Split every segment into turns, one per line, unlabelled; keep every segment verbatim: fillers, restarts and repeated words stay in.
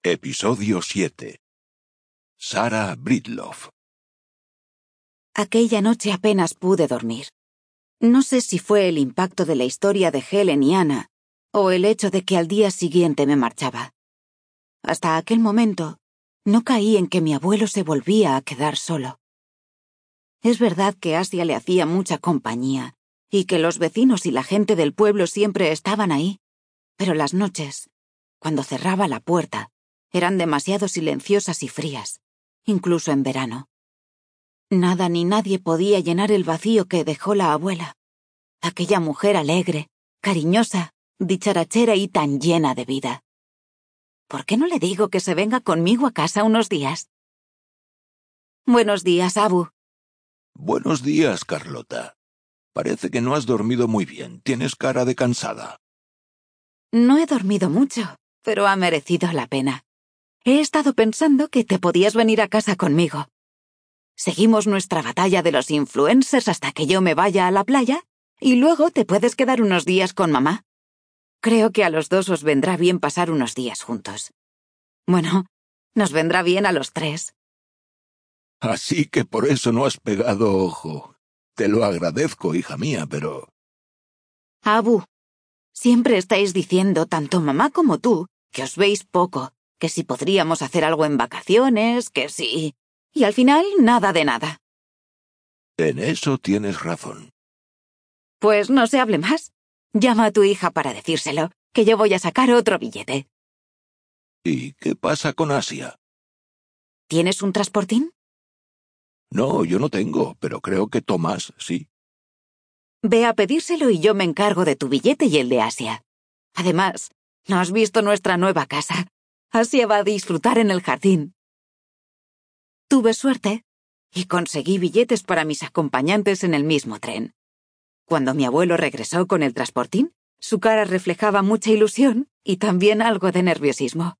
Episodio siete. Sarah Breedlove.
Aquella noche apenas pude dormir. No sé si fue el impacto de la historia de Helen y Anna, o el hecho de que al día siguiente me marchaba. Hasta aquel momento, no caí en que mi abuelo se volvía a quedar solo. Es verdad que Asia le hacía mucha compañía, y que los vecinos y la gente del pueblo siempre estaban ahí, pero las noches, cuando cerraba la puerta, eran demasiado silenciosas y frías, incluso en verano. Nada ni nadie podía llenar el vacío que dejó la abuela. Aquella mujer alegre, cariñosa, dicharachera y tan llena de vida. ¿Por qué no le digo que se venga conmigo a casa unos días? Buenos días, Abu.
Buenos días, Carlota. Parece que no has dormido muy bien. Tienes cara de cansada.
No he dormido mucho, pero ha merecido la pena. He estado pensando que te podías venir a casa conmigo. Seguimos nuestra batalla de los influencers hasta que yo me vaya a la playa y luego te puedes quedar unos días con mamá. Creo que a los dos os vendrá bien pasar unos días juntos. Bueno, nos vendrá bien a los tres.
Así que por eso no has pegado ojo. Te lo agradezco, hija mía, pero...
Abu, siempre estáis diciendo, tanto mamá como tú, que os veis poco, que si podríamos hacer algo en vacaciones, que si... Y al final, nada de nada.
En eso tienes razón.
Pues no se hable más. Llama a tu hija para decírselo, que yo voy a sacar otro billete.
¿Y qué pasa con Asia?
¿Tienes un transportín?
No, yo no tengo, pero creo que Tomás sí.
Ve a pedírselo y yo me encargo de tu billete y el de Asia. Además, ¿no has visto nuestra nueva casa? Asia va a disfrutar en el jardín. Tuve suerte y conseguí billetes para mis acompañantes en el mismo tren. Cuando mi abuelo regresó con el transportín, su cara reflejaba mucha ilusión y también algo de nerviosismo.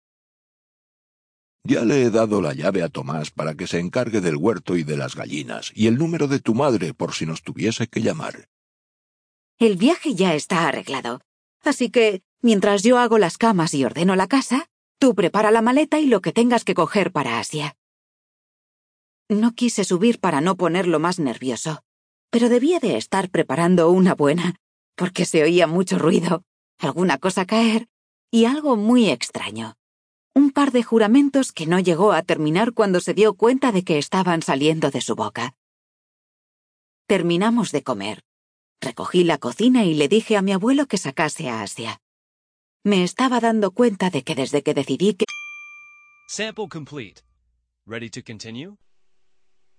Ya le he dado la llave a Tomás para que se encargue del huerto y de las gallinas, y el número de tu madre por si nos tuviese que llamar.
El viaje ya está arreglado, así que, mientras yo hago las camas y ordeno la casa, tú prepara la maleta y lo que tengas que coger para Asia. No quise subir para no ponerlo más nervioso, pero debía de estar preparando una buena, porque se oía mucho ruido, alguna cosa caer y algo muy extraño. Un par de juramentos que no llegó a terminar cuando se dio cuenta de que estaban saliendo de su boca. Terminamos de comer. Recogí la cocina y le dije a mi abuelo que sacase a Asia. Me estaba dando cuenta de que desde que decidí que...
Sample complete. Ready to continue?